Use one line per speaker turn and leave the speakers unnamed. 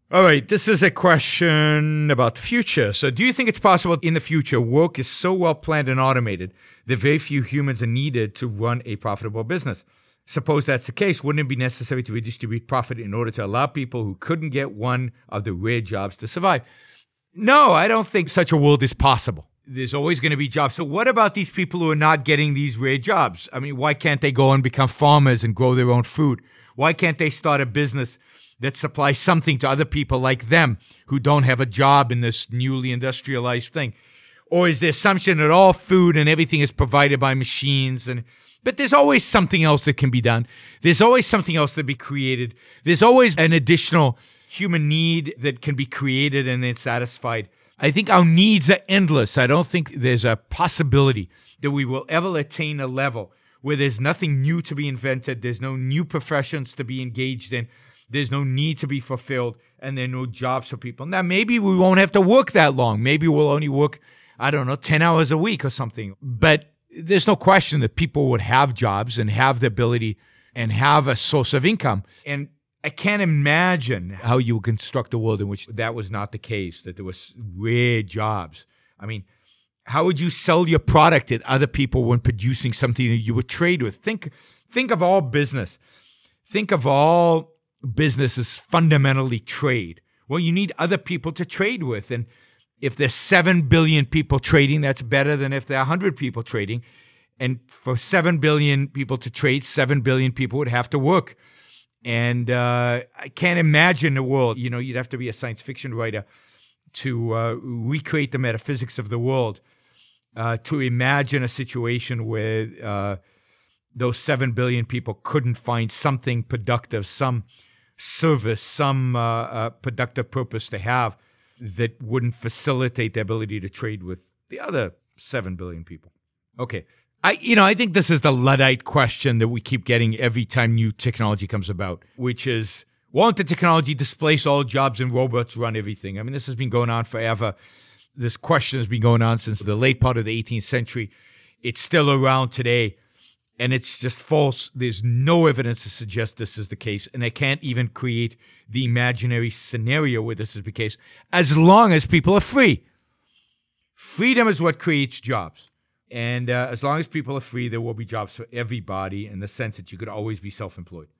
All right, this is a question about the future. So do you think it's possible in the future work is so well planned and automated that very few humans are needed to run a profitable business? Suppose that's the case, wouldn't it be necessary to redistribute profit in order to allow people who couldn't get one of the rare jobs to survive? No, I don't think such a world is possible. There's always going to be jobs. So what about these people who are not getting these rare jobs? I mean, why can't they go and become farmers and grow their own food? Why can't they start a business that supplies something to other people like them who don't have a job in this newly industrialized thing? Or is the assumption that all food and everything is provided by machines? But there's always something else that can be done. There's always something else to be created. There's always an additional human need that can be created and then satisfied. I think our needs are endless. I don't think there's a possibility that we will ever attain a level where there's nothing new to be invented. There's no new professions to be engaged in. There's no need to be fulfilled, and there are no jobs for people. Now, maybe we won't have to work that long. Maybe we'll only work, 10 hours a week or something. But there's no question that people would have jobs and have the ability and have a source of income. And I can't imagine how you would construct a world in which that was not the case, that there was rare jobs. I mean, how would you sell your product at other people when producing something that you would trade with? Think of all business. Think of all business as fundamentally trade. Well, you need other people to trade with. And if there's 7 billion people trading, that's better than if there are 100 people trading. And for 7 billion people to trade, 7 billion people would have to work. And I can't imagine a world, you'd have to be a science fiction writer to recreate the metaphysics of the world, to imagine a situation where those 7 billion people couldn't find something productive, some service, some productive purpose to have that wouldn't facilitate the ability to trade with the other 7 billion people. Okay. I think this is the Luddite question that we keep getting every time new technology comes about, which is, won't the technology displace all jobs and robots run everything? I mean, this has been going on forever. This question has been going on since the late part of the 18th century. It's still around today, and it's just false. There's no evidence to suggest this is the case, and I can't even create the imaginary scenario where this is the case, as long as people are free. Freedom is what creates jobs. And as long as people are free, there will be jobs for everybody in the sense that you could always be self-employed.